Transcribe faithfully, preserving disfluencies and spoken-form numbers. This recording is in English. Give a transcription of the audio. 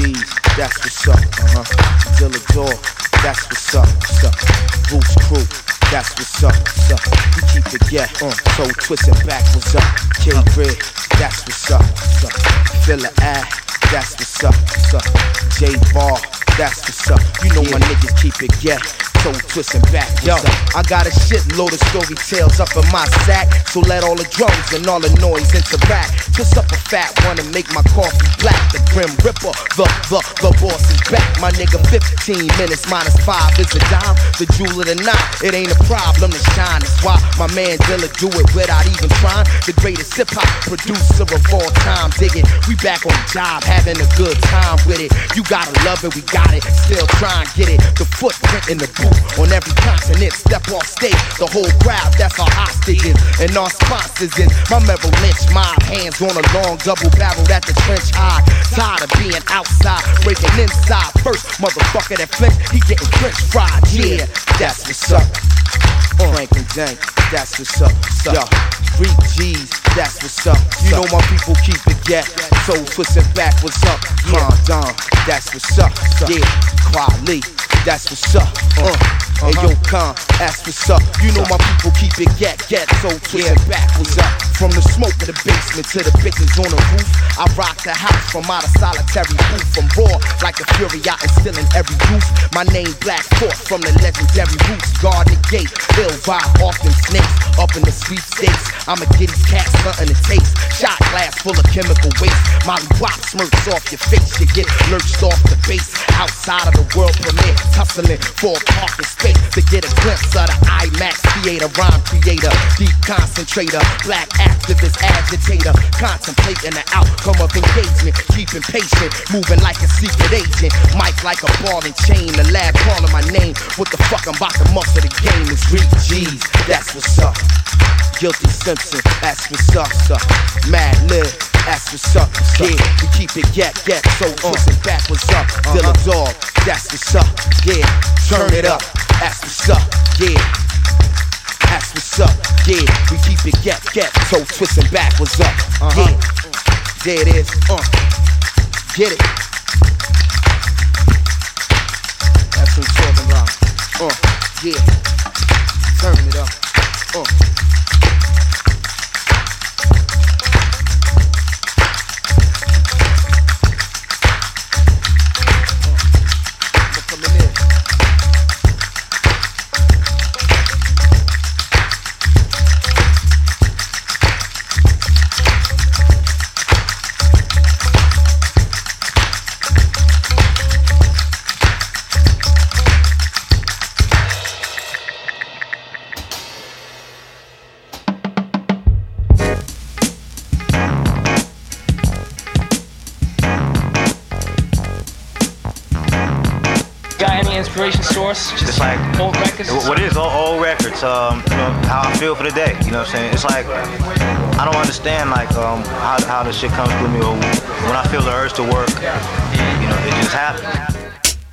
G's, that's what's up, uh-huh. Dilla Dog, that's what's up, what's up. Roots Crew, that's what's up, what's up. We keep it, yeah, uh, so twisting back, what's up. K-Red, that's what's up, what's up. Filla A, that's what's up, what's up. J-Bar, that's what's up. You know my niggas keep it, yeah. So twisting back, yo, I got a shitload of story tales up in my sack. So let all the drums and all the noise interact. Twist up a fat one and make my coffee black. The Grim Ripper, the, the, the boss is back. My nigga, fifteen minutes minus five is a dime. The jewel of the night, it ain't a problem to shine. That's why my man Dilla do it without even trying. The greatest hip-hop producer of all time. Dig it, we back on the job, having a good time with it. You gotta love it, we got it, still try and get it. The footprint in the booth on every continent, step off stage, the whole crowd, that's our hostages. And our sponsors is my Merrill Lynch mob. Hands on a long double barrel at the trench high. Tired of being outside, breaking inside. First motherfucker that flinch, he getting french fried. Yeah, that's what's up. uh. Frank and Dank, that's what's up, what's up. Yo, Greek G's, that's what's up. You know my people keep it, yeah. So twisting back, what's up? Calm down, that's what's up. Yeah, Kweli, that's what's up. Uh, uh-huh. Hey yo, Khan, that's what's up. You know my people keep it get, get so twisted back, what's up. From the smoke of the basement to the bitches on the roof, I rock the house from out of solitary booth. From raw like a fury, I instill in every youth. My name Black Court from the legendary roots. Guard the gate, ill vibe, often snakes. Up in the sweepstakes, I'm a giddy's cat, something to taste. Shot glass full of chemical waste. Molly Wop smirks off your face. You get lurched off the base. Outside of the world premiere, tussling for a parking space to get a glimpse of the IMAX theater. Rhyme creator, deep concentrator, black activist, agitator, contemplating the outcome of engagement, keeping patient, moving like a secret agent. Mic like a ball and chain, the lab calling my name. What the fuck, I'm about to muscle the game. It's Greek G's, that's what's up. Guilty Simpson, that's what's up, up. Mad Lib, that's what's up. Yeah, we keep it get, get, so twisting back, what's up. Dilla Dog, that's what's up. Yeah, turn it up, that's what's up. Yeah, that's what's up. Yeah, we keep it get, get, so twisting back, what's up. Yeah, there it is. Uh, get it. That's what I'm talking about. Uh, yeah, turn it up. Uh. Inspiration source, just, just like old records. What is old, old records? Um, you know how I feel for the day. You know what I'm saying? It's like I don't understand like um how how this shit comes through me, or when I feel the urge to work, you know, it just happens.